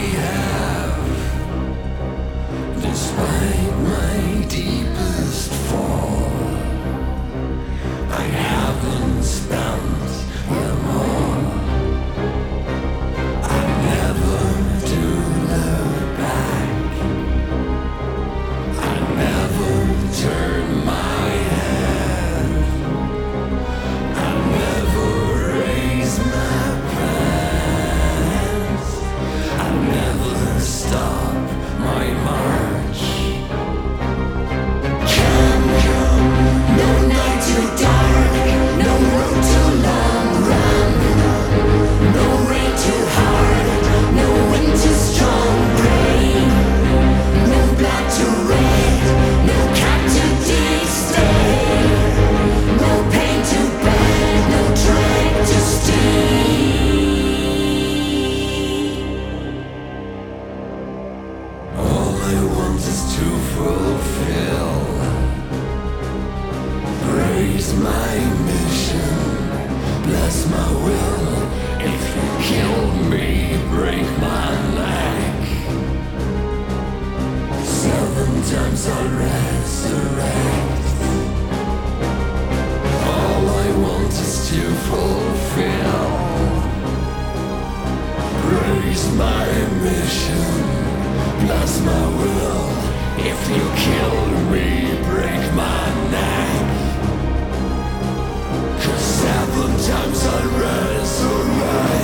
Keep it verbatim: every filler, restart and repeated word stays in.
have, despite my deepest fall, I haven't spent them all. I never do look back. I never turn my head. I never raise my pants. I never stop my march. Come, come, no night too dark, no road too long, run. No rain too hard, no wind too strong, rain. No blood too red, no cat too deep, stay. No pain too bad, no drag too steep. All I want is to fulfill, praise my mission, bless my will. If you kill me, break my neck. Seven times I'll resurrect. All I want is to fulfill, praise my mission, bless my will. If you kill me, break my neck. Cause seven times I resurrect.